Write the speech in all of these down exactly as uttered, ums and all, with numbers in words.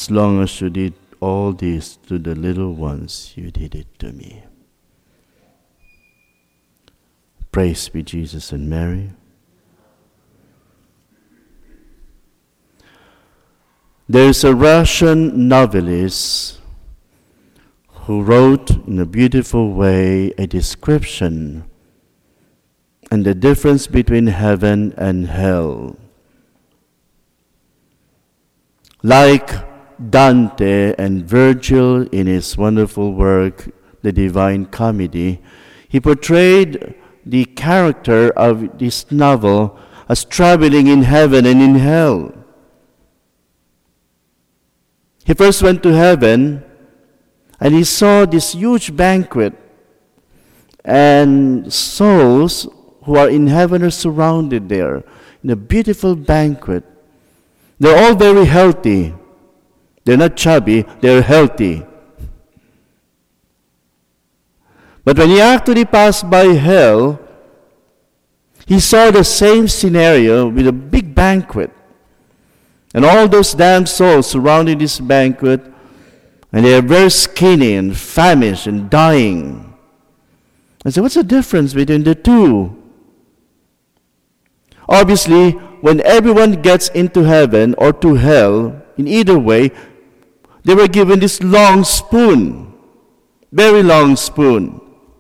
as long as you did all this to the little ones, you did it to me. Praise be Jesus and Mary. There is a Russian novelist who wrote in a beautiful way a description and the difference between heaven and hell. Like Dante and Virgil in his wonderful work, The Divine Comedy, he portrayed the character of this novel as traveling in heaven and in hell. He first went to heaven and he saw this huge banquet, and souls who are in heaven are surrounded there in a beautiful banquet. They're all very healthy. They're not chubby, they're healthy. But when he actually passed by hell, he saw the same scenario with a big banquet. And all those damn souls surrounding this banquet, and they are very skinny and famished and dying. I said, what's the difference between the two? Obviously, when everyone gets into heaven or to hell, in either way, they were given this long spoon, very long spoon.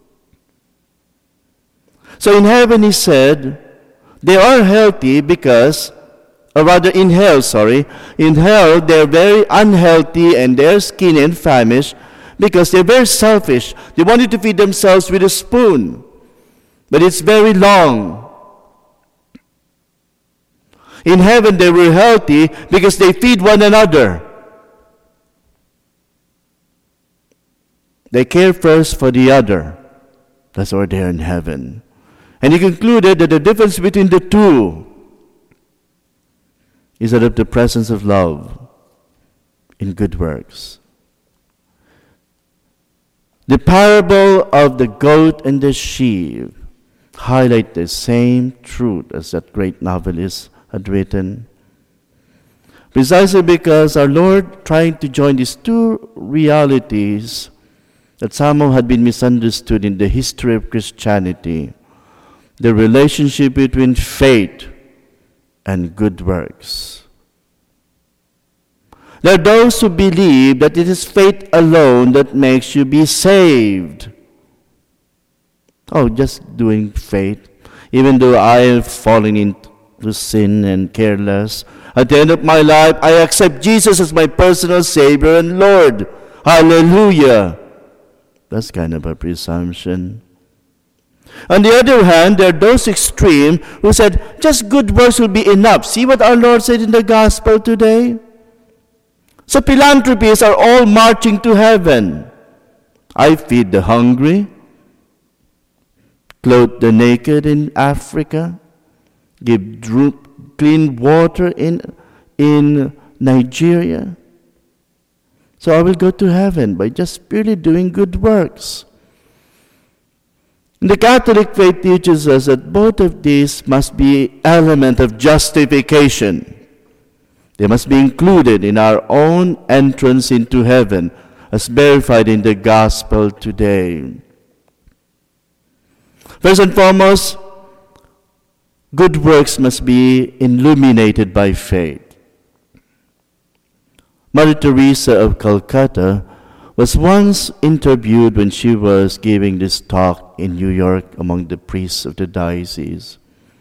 So in heaven, he said, they are healthy because, or rather in hell, sorry, in hell they're very unhealthy and they're skinny and famished because they're very selfish. They wanted to feed themselves with a spoon, but it's very long. In heaven they were healthy because they feed one another. They care first for the other. That's why they're in heaven. And he concluded that the difference between the two is that of the presence of love in good works. The parable of the goat and the sheep highlight the same truth as that great novelist had written. Precisely because our Lord trying to join these two realities that somehow had been misunderstood in the history of Christianity, the relationship between faith and good works. There are those who believe that it is faith alone that makes you be saved. Oh, just doing faith. Even though I have fallen into sin and careless, at the end of my life, I accept Jesus as my personal Savior and Lord. Hallelujah. That's kind of a presumption. On the other hand, there are those extreme who said, just good works will be enough. See what our Lord said in the gospel today? So philanthropists are all marching to heaven. I feed the hungry, clothe the naked in Africa, give clean water in, in Nigeria. So I will go to heaven by just purely doing good works. The Catholic faith teaches us that both of these must be element of justification. They must be included in our own entrance into heaven, as verified in the gospel today. First and foremost, good works must be illuminated by faith. Mother Teresa of Calcutta was once interviewed when she was giving this talk in New York among the priests of the diocese.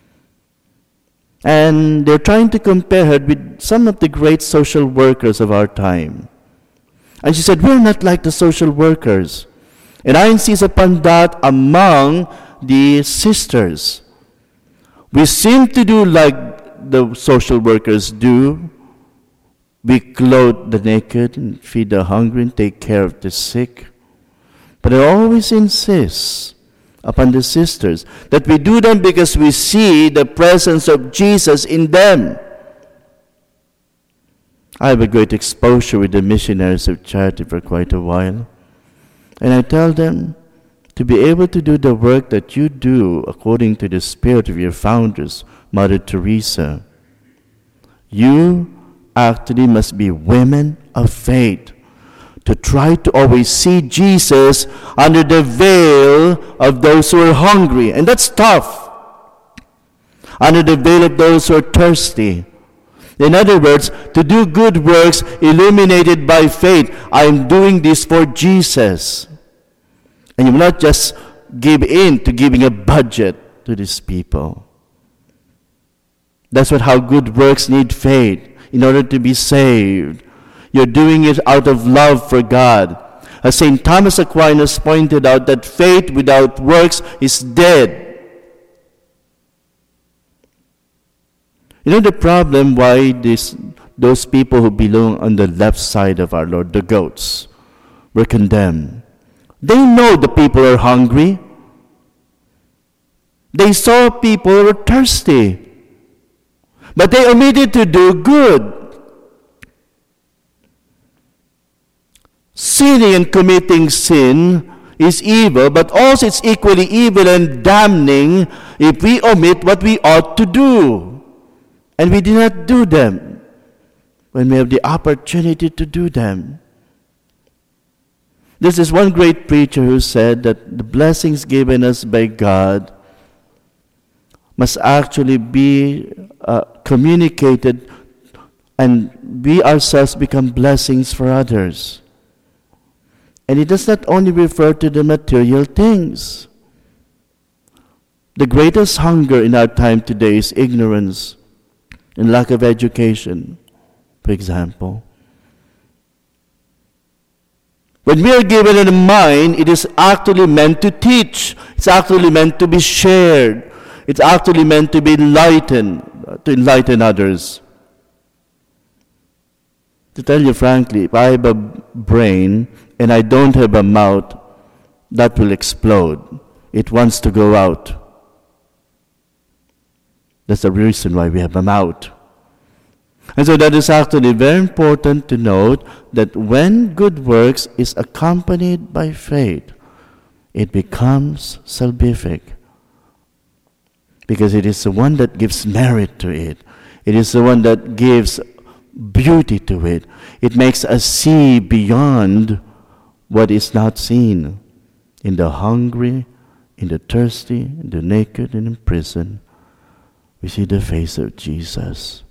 And they're trying to compare her with some of the great social workers of our time. And she said, we're not like the social workers. And I insist upon that among the sisters. We seem to do like the social workers do. We clothe the naked and feed the hungry and take care of the sick. But I always insist upon the sisters that we do them because we see the presence of Jesus in them. I have a great exposure with the missionaries of charity for quite a while. And I tell them, to be able to do the work that you do according to the spirit of your founders, Mother Teresa, you actually must be women of faith, to try to always see Jesus under the veil of those who are hungry. And that's tough. Under the veil of those who are thirsty. In other words, to do good works illuminated by faith. I am doing this for Jesus. And you will not just give in to giving a budget to these people. That's what how good works need faith in order to be saved. You're doing it out of love for God. As Saint Thomas Aquinas pointed out, that faith without works is dead. You know the problem why this, those people who belong on the left side of our Lord, the goats, were condemned? They know the people are hungry. They saw people who were thirsty. But they omitted to do good. Sinning and committing sin is evil, but also it's equally evil and damning if we omit what we ought to do. And we do not do them when we have the opportunity to do them. This is one great preacher who said that the blessings given us by God must actually be uh, communicated, and we ourselves become blessings for others. And it does not only refer to the material things. The greatest hunger in our time today is ignorance and lack of education, for example. When we are given a mind, it is actually meant to teach. It's actually meant to be shared. It's actually meant to be enlightened, to enlighten others. To tell you frankly, if I have a brain and I don't have a mouth, that will explode. It wants to go out. That's the reason why we have a mouth. And so that is actually very important to note that when good works is accompanied by faith, it becomes salvific. Because it is the one that gives merit to it. It is the one that gives beauty to it. It makes us see beyond what is not seen. In the hungry, in the thirsty, in the naked, and in prison, we see the face of Jesus.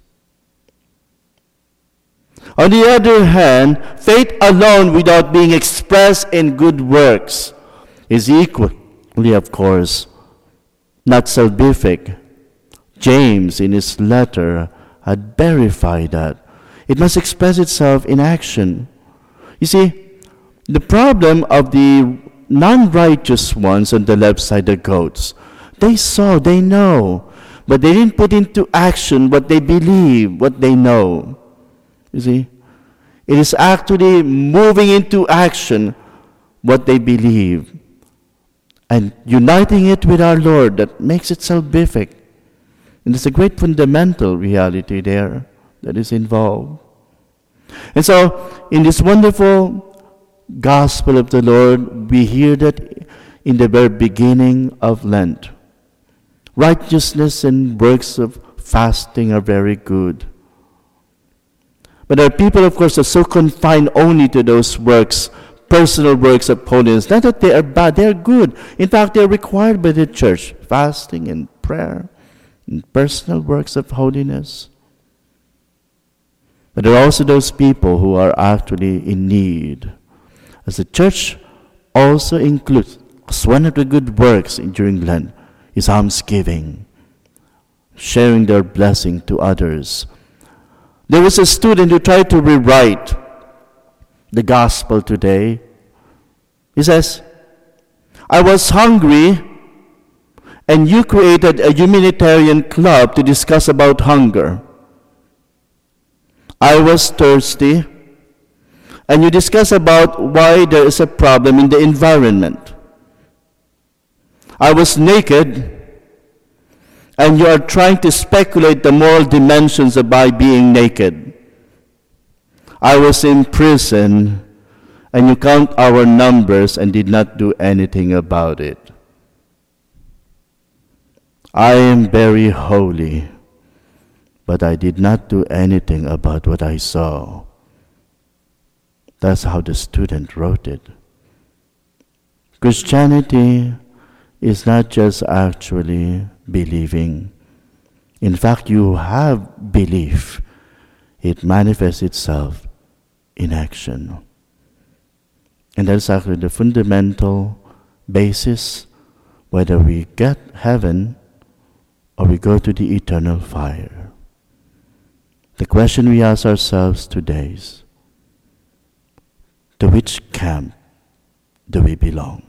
On the other hand, faith alone without being expressed in good works is equally, of course, not salvific. James, in his letter, had verified that. It must express itself in action. You see, the problem of the non-righteous ones on the left side, the goats, they saw, they know, but they didn't put into action what they believe, what they know. You see, it is actually moving into action what they believe and uniting it with our Lord that makes it salvific. And there's a great fundamental reality there that is involved. And so, in this wonderful gospel of the Lord, we hear that in the very beginning of Lent. Righteousness and works of fasting are very good. But our people, of course, are so confined only to those works, personal works of holiness. Not that they are bad, they are good. In fact, they are required by the church. Fasting and prayer and personal works of holiness. But there are also those people who are actually in need. As the church also includes, as one of the good works during Lent is almsgiving, sharing their blessing to others. There was a student who tried to rewrite the gospel today. He says, I was hungry and you created a humanitarian club to discuss about hunger. I was thirsty and you discuss about why there is a problem in the environment. I was naked and you are trying to speculate the moral dimensions of by being naked. I was in prison, and you count our numbers and did not do anything about it. I am very holy, but I did not do anything about what I saw. That's how the student wrote it. Christianity is not just actually believing. In fact, you have belief. It manifests itself in action. And that's actually the fundamental basis whether we get heaven or we go to the eternal fire. The question we ask ourselves today is, to which camp do we belong?